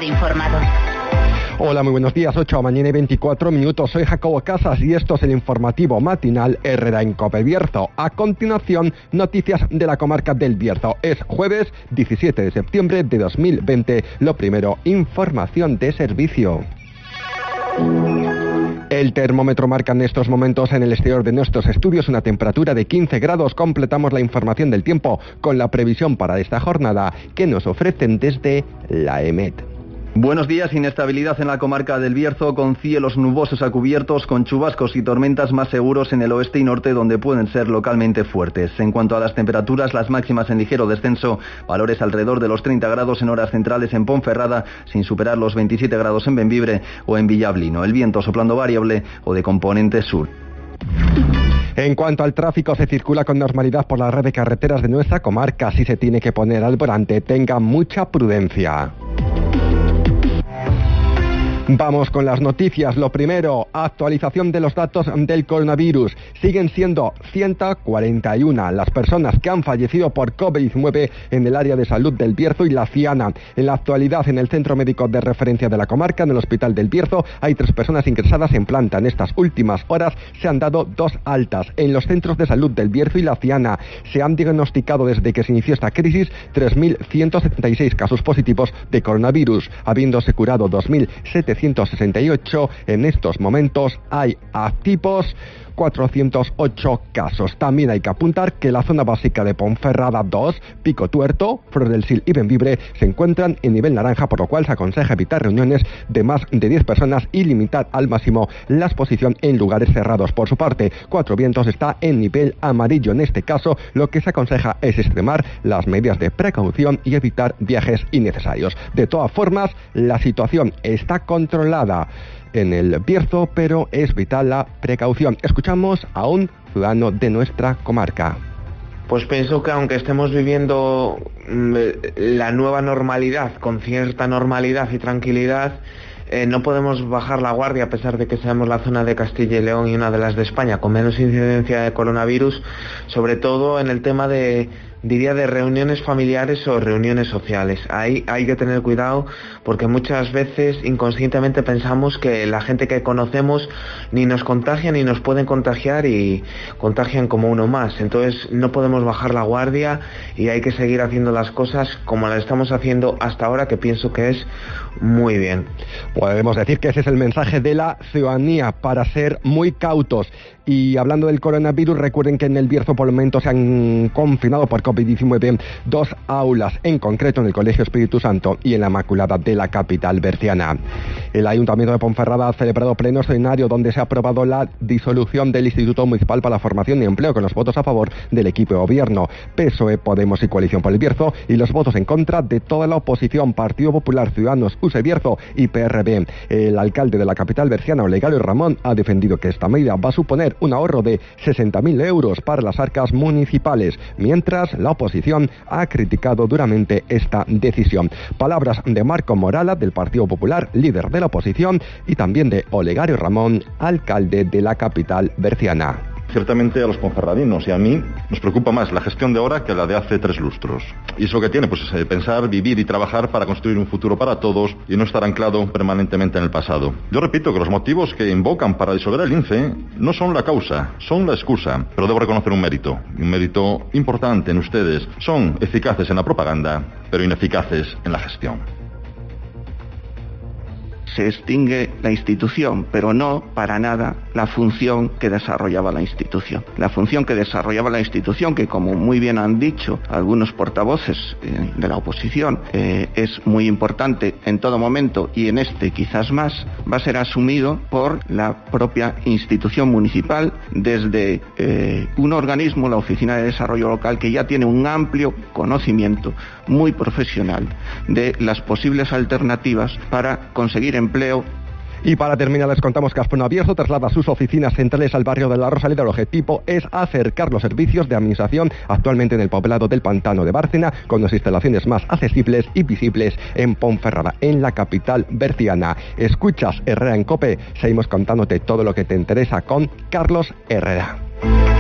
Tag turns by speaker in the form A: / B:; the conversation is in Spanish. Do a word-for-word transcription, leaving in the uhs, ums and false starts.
A: informado.
B: Hola, muy buenos días, ocho de la mañana y veinticuatro minutos. Soy Jacobo Casas y esto es el informativo matinal Herrera en Cope Bierzo. A continuación, noticias de la comarca del Bierzo. Es jueves diecisiete de septiembre de dos mil veinte. Lo primero, información de servicio. El termómetro marca en estos momentos en el exterior de nuestros estudios una temperatura de quince grados. Completamos la información del tiempo con la previsión para esta jornada que nos ofrecen desde la EMET.
C: Buenos días, inestabilidad en la comarca del Bierzo, con cielos nubosos a cubiertos, con chubascos y tormentas más seguros en el oeste y norte, donde pueden ser localmente fuertes. En cuanto a las temperaturas, las máximas en ligero descenso, valores alrededor de los treinta grados en horas centrales en Ponferrada, sin superar los veintisiete grados en Bembibre o en Villablino. El viento soplando variable o de componente sur.
B: En cuanto al tráfico, se circula con normalidad por la red de carreteras de nuestra comarca. Si se tiene que poner al volante, tenga mucha prudencia. Vamos con las noticias. Lo primero, actualización de los datos del coronavirus. Siguen siendo ciento cuarenta y uno las personas que han fallecido por COVID diecinueve en el área de salud del Bierzo y la Fiana. En la actualidad, en el centro médico de referencia de la comarca, en el hospital del Bierzo, hay tres personas ingresadas en planta. En estas últimas horas se han dado dos altas. En los centros de salud del Bierzo y la Fiana se han diagnosticado desde que se inició esta crisis tres mil ciento setenta y seis casos positivos de coronavirus, habiéndose curado dos mil setecientos sesenta y ocho. En estos momentos hay activos cuatrocientos ocho casos. También hay que apuntar que la zona básica de Ponferrada dos, Pico Tuerto, Flor del Sil y Bembibre se encuentran en nivel naranja, por lo cual se aconseja evitar reuniones de más de diez personas y limitar al máximo la exposición en lugares cerrados. Por su parte, Cuatro Vientos está en nivel amarillo. En este caso, lo que se aconseja es extremar las medidas de precaución y evitar viajes innecesarios. De todas formas, la situación está controlada en el Bierzo, pero es vital la precaución. Escuchamos a un ciudadano de nuestra comarca.
D: Pues pienso que aunque estemos viviendo la nueva normalidad con cierta normalidad y tranquilidad, eh, no podemos bajar la guardia a pesar de que seamos la zona de Castilla y León y una de las de España con menos incidencia de coronavirus, sobre todo en el tema de diría de reuniones familiares o reuniones sociales. Ahí hay que tener cuidado porque muchas veces inconscientemente pensamos que la gente que conocemos ni nos contagia ni nos pueden contagiar y contagian como uno más. Entonces no podemos bajar la guardia y hay que seguir haciendo las cosas como las estamos haciendo hasta ahora, que pienso que es muy bien.
B: Podemos decir que ese es el mensaje de la ciudadanía, para ser muy cautos. Y hablando del coronavirus, recuerden que en el Bierzo por el momento se han confinado por COVID diecinueve dos aulas, en concreto en el Colegio Espíritu Santo y en la Inmaculada de la capital berciana. El Ayuntamiento de Ponferrada ha celebrado pleno extraordinario donde se ha aprobado la disolución del Instituto Municipal para la Formación y Empleo con los votos a favor del equipo de gobierno, P S O E, Podemos y Coalición por el Bierzo, y los votos en contra de toda la oposición, Partido Popular, Ciudadanos, U S E Bierzo y P R B. El alcalde de la capital berciana, Olegario Ramón, ha defendido que esta medida va a suponer un ahorro de sesenta mil euros para las arcas municipales, mientras la oposición ha criticado duramente esta decisión. Palabras de Marco Morala, del Partido Popular, líder de la oposición, y también de Olegario Ramón, alcalde de la capital berciana.
E: Ciertamente a los ponferradinos y a mí nos preocupa más la gestión de ahora que la de hace tres lustros. Y eso que tiene, pues es pensar, vivir y trabajar para construir un futuro para todos y no estar anclado permanentemente en el pasado. Yo repito que los motivos que invocan para disolver el I N C E no son la causa, son la excusa. Pero debo reconocer un mérito, un mérito importante en ustedes. Son eficaces en la propaganda, pero ineficaces en la gestión.
F: Se extingue la institución, pero no para nada la función que desarrollaba la institución. La función que desarrollaba la institución, que como muy bien han dicho algunos portavoces eh, de la oposición, eh, es muy importante en todo momento y en este quizás más, va a ser asumido por la propia institución municipal desde eh, un organismo, la Oficina de Desarrollo Local, que ya tiene un amplio conocimiento muy profesional de las posibles alternativas para conseguir empleo.
B: Y para terminar les contamos que Aspona Bierzo traslada sus oficinas centrales al barrio de la Rosaleda. El objetivo es acercar los servicios de administración actualmente en el poblado del Pantano de Bárcena, con las instalaciones más accesibles y visibles en Ponferrada, en la capital berciana. Escuchas Herrera en COPE, seguimos contándote todo lo que te interesa con Carlos Herrera.